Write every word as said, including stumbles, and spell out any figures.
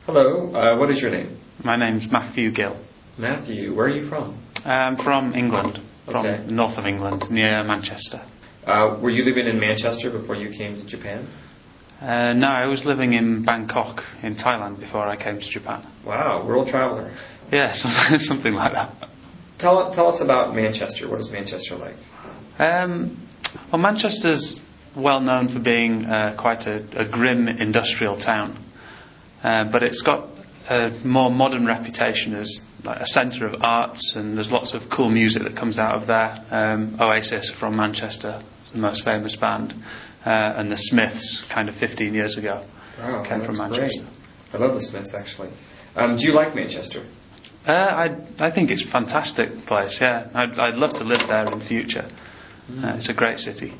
Hello, uh, what is your name? My name's Matthew Gill. Matthew, where are you from? I'm from England, from Okay. north of England, near Manchester. Uh, were you living in Manchester before you came to Japan? Uh, no, I was living in Bangkok, in Thailand, before I came to Japan. Wow, world traveler. Yeah, something, something like that. Tell, tell us about Manchester. What is Manchester like? Um, well, Manchester's well known for being uh, quite a, a grim industrial town, uh, but it's got a more modern reputation as like a centre of arts, and there's lots of cool music that comes out of there. Um, Oasis from Manchester is the most famous band, uh, and the Smiths, kind of fifteen years ago, Wow, came that's from Manchester. great. I love the Smiths, actually. Um, do you like Manchester? Uh, I I think it's a fantastic place. Yeah, I'd I'd love to live there in the future. Uh, it's a great city.